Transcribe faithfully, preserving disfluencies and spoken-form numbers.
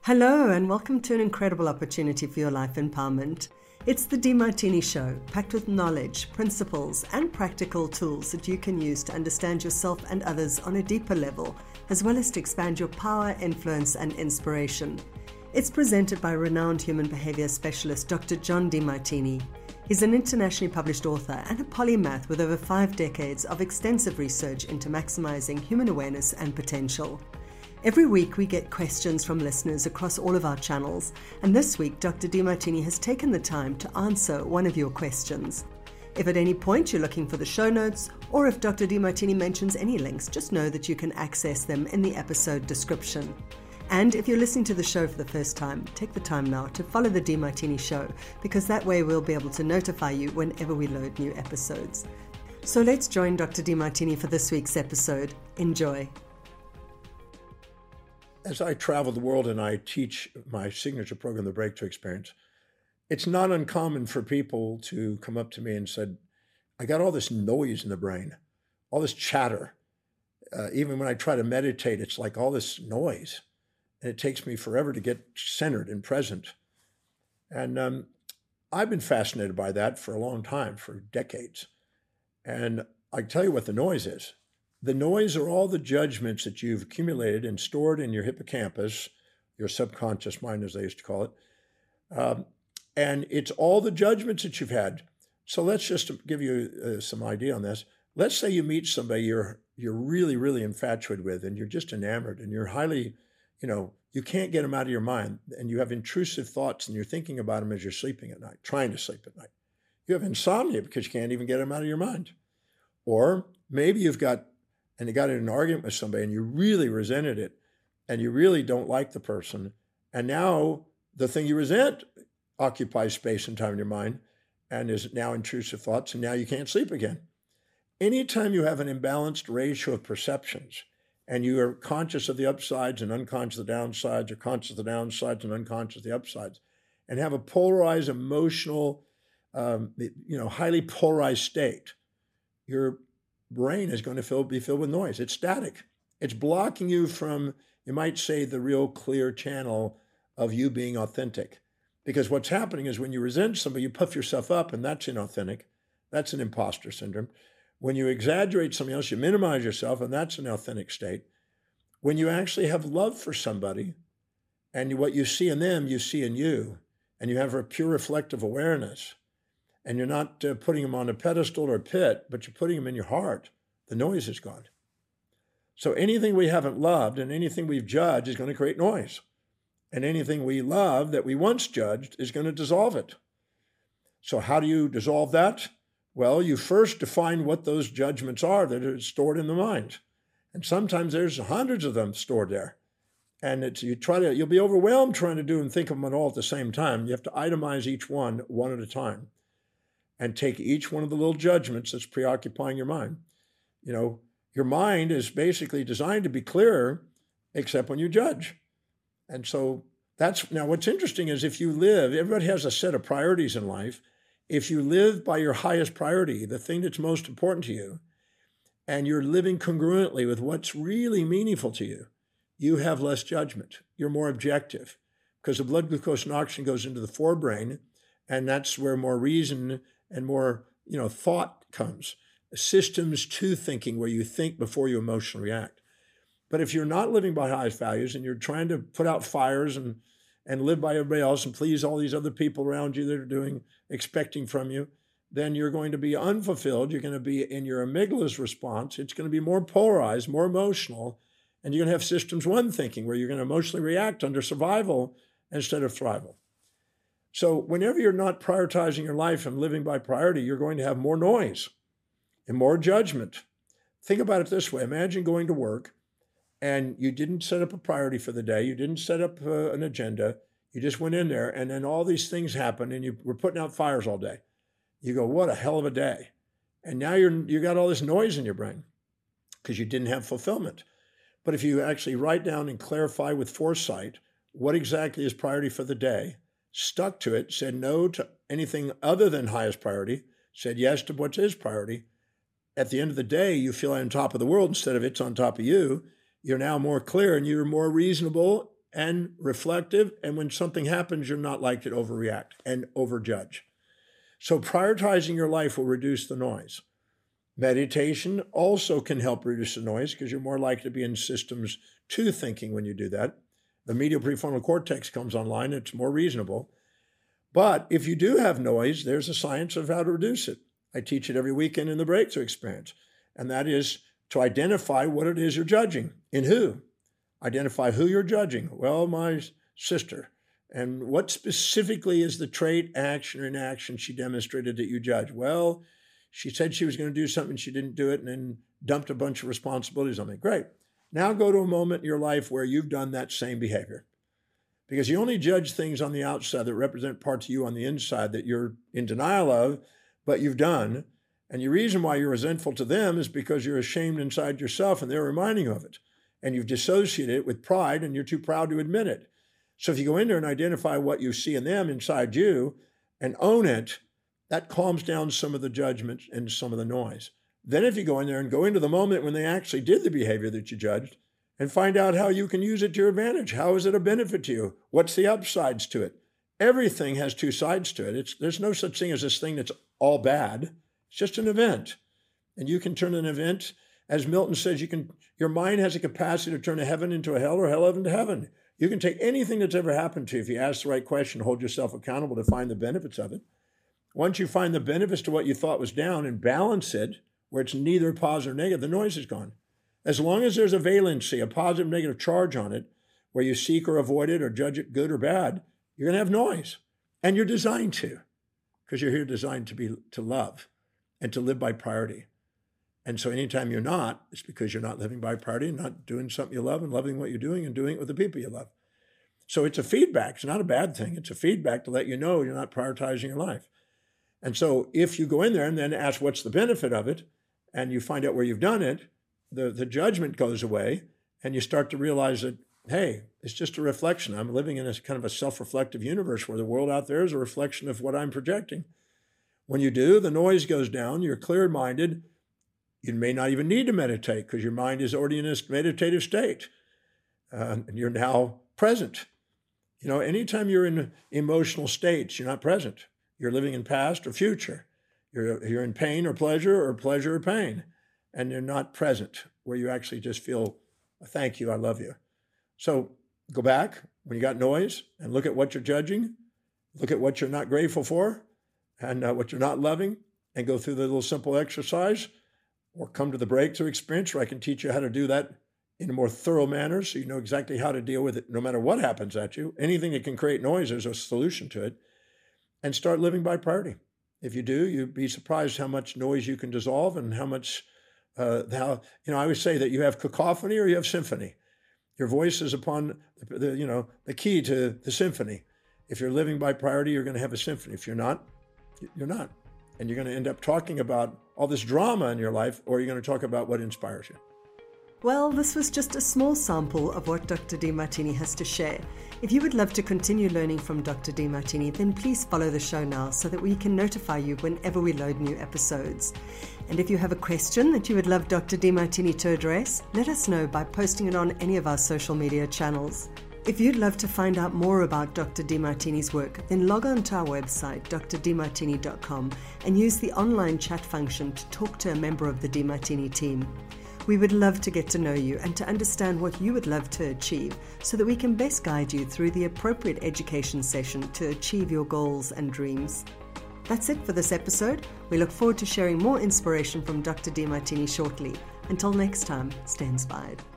Hello and welcome to an incredible opportunity for your life empowerment. It's the Demartini Show, packed with knowledge, principles, and practical tools that you can use to understand yourself and others on a deeper level, as well as to expand your power, influence, and inspiration. It's presented by renowned human behavior specialist Doctor John Demartini. He's an internationally published author and a polymath with over five decades of extensive research into maximizing human awareness and potential. Every week we get questions from listeners across all of our channels, and this week Doctor Demartini has taken the time to answer one of your questions. If at any point you're looking for the show notes, or if Doctor Demartini mentions any links, just know that you can access them in the episode description. And if you're listening to the show for the first time, take the time now to follow the Demartini Show, because that way we'll be able to notify you whenever we load new episodes. So let's join Doctor Demartini for this week's episode. Enjoy. As I travel the world and I teach my signature program, The Breakthrough Experience, it's not uncommon for people to come up to me and said, I got all this noise in the brain, all this chatter. Uh, even when I try to meditate, it's like all this noise. And it takes me forever to get centered and present. And um, I've been fascinated by that for a long time, for decades. And I can tell you what the noise is. The noise are all the judgments that you've accumulated and stored in your hippocampus, your subconscious mind, as they used to call it. Um, and it's all the judgments that you've had. So let's just give you uh, some idea on this. Let's say you meet somebody you're you're really, really infatuated with, and you're just enamored, and you're highly, you know, you can't get them out of your mind, and you have intrusive thoughts, and you're thinking about them as you're sleeping at night, trying to sleep at night. You have insomnia because you can't even get them out of your mind. Or maybe you've got and you got in an argument with somebody and you really resented it and you really don't like the person. And now the thing you resent occupies space and time in your mind and is now intrusive thoughts, and now you can't sleep again. Anytime you have an imbalanced ratio of perceptions and you are conscious of the upsides and unconscious of the downsides, or conscious of the downsides and unconscious of the upsides, and have a polarized, emotional, um, you know, highly polarized state, you're brain is going to fill, be filled with noise. It's static. It's blocking you from, you might say, the real clear channel of you being authentic. Because what's happening is when you resent somebody, you puff yourself up, and that's inauthentic. That's an imposter syndrome. When you exaggerate somebody else, you minimize yourself, and that's an authentic state. When you actually have love for somebody, and what you see in them, you see in you, and you have a pure reflective awareness, and you're not uh, putting them on a pedestal or a pit, but you're putting them in your heart, the noise is gone. So anything we haven't loved and anything we've judged is going to create noise. And anything we love that we once judged is going to dissolve it. So how do you dissolve that? Well, you first define what those judgments are that are stored in the mind. And sometimes there's hundreds of them stored there. And it's, you try to, you'll be overwhelmed trying to do and think of them all at the same time. You have to itemize each one, one at a time, and take each one of the little judgments that's preoccupying your mind. You know, your mind is basically designed to be clearer, except when you judge. And so that's, now what's interesting is if you live, everybody has a set of priorities in life. If you live by your highest priority, the thing that's most important to you, and you're living congruently with what's really meaningful to you, you have less judgment. You're more objective because the blood glucose and oxygen goes into the forebrain, and that's where more reason and more, you know, thought comes. Systems to thinking, where you think before you emotionally react. But if you're not living by highest values and you're trying to put out fires and, and live by everybody else and please all these other people around you that are doing, expecting from you, then you're going to be unfulfilled. You're going to be in your amygdala's response. It's going to be more polarized, more emotional, and you're going to have systems one thinking, where you're going to emotionally react under survival instead of thrival. So whenever you're not prioritizing your life and living by priority, you're going to have more noise and more judgment. Think about it this way. Imagine going to work and you didn't set up a priority for the day. You didn't set up uh, an agenda. You just went in there, and then all these things happened and you were putting out fires all day. You go, what a hell of a day. And now you're, you got all this noise in your brain because you didn't have fulfillment. But if you actually write down and clarify with foresight what exactly is priority for the day, stuck to it, said no to anything other than highest priority, said yes to what is priority, at the end of the day, you feel on top of the world instead of it's on top of you. You're now more clear and you're more reasonable and reflective. And when something happens, you're not likely to overreact and overjudge. So prioritizing your life will reduce the noise. Meditation also can help reduce the noise because you're more likely to be in systems two thinking when you do that. The medial prefrontal cortex comes online. It's more reasonable. But if you do have noise, there's a science of how to reduce it. I teach it every weekend in the Breakthrough Experience. And that is to identify what it is you're judging. In who? Identify who you're judging. Well, my sister. And what specifically is the trait, action, or inaction she demonstrated that you judge? Well, she said she was going to do something, she didn't do it, and then dumped a bunch of responsibilities on me. Great. Now go to a moment in your life where you've done that same behavior. Because you only judge things on the outside that represent parts of you on the inside that you're in denial of, but you've done. And the reason why you're resentful to them is because you're ashamed inside yourself and they're reminding you of it. And you've dissociated it with pride and you're too proud to admit it. So if you go in there and identify what you see in them inside you and own it, that calms down some of the judgment and some of the noise. Then if you go in there and go into the moment when they actually did the behavior that you judged and find out how you can use it to your advantage. How is it a benefit to you? What's the upsides to it? Everything has two sides to it. It's, there's no such thing as this thing that's all bad. It's just an event. And you can turn an event, as Milton says, you can. Your mind has a capacity to turn a heaven into a hell or hell into heaven. You can take anything that's ever happened to you if you ask the right question, hold yourself accountable to find the benefits of it. Once you find the benefits to what you thought was down and balance it, where it's neither positive or negative, the noise is gone. As long as there's a valency, a positive, negative charge on it, where you seek or avoid it or judge it good or bad, you're going to have noise. And you're designed to, because you're here designed to be to love and to live by priority. And so anytime you're not, it's because you're not living by priority and not doing something you love and loving what you're doing and doing it with the people you love. So it's a feedback. It's not a bad thing. It's a feedback to let you know you're not prioritizing your life. And so if you go in there and then ask what's the benefit of it, and you find out where you've done it, the, the judgment goes away, and you start to realize that, hey, it's just a reflection. I'm living in a kind of a self-reflective universe where the world out there is a reflection of what I'm projecting. When you do, the noise goes down, you're clear-minded. You may not even need to meditate because your mind is already in a meditative state. Uh, and you're now present. You know, anytime you're in emotional states, you're not present. You're living in past or future. You're, you're in pain or pleasure or pleasure or pain. And you're not present where you actually just feel, thank you, I love you. So go back when you got noise and look at what you're judging. Look at what you're not grateful for and uh, what you're not loving, and go through the little simple exercise, or come to the Breakthrough Experience where I can teach you how to do that in a more thorough manner so you know exactly how to deal with it no matter what happens at you. Anything that can create noise, there's a solution to it. And start living by priority. If you do, you'd be surprised how much noise you can dissolve and how much, uh, how, you know, I always say that you have cacophony or you have symphony. Your voice is upon, the, the, you know, the key to the symphony. If you're living by priority, you're going to have a symphony. If you're not, you're not. And you're going to end up talking about all this drama in your life, or you're going to talk about what inspires you. Well, this was just a small sample of what Doctor Demartini has to share. If you would love to continue learning from Doctor Demartini, then please follow the show now so that we can notify you whenever we load new episodes. And if you have a question that you would love Doctor Demartini to address, let us know by posting it on any of our social media channels. If you'd love to find out more about Doctor Demartini's work, then log on to our website, d r demartini dot com, and use the online chat function to talk to a member of the Demartini team. We would love to get to know you and to understand what you would love to achieve so that we can best guide you through the appropriate education session to achieve your goals and dreams. That's it for this episode. We look forward to sharing more inspiration from Doctor Demartini shortly. Until next time, stay inspired.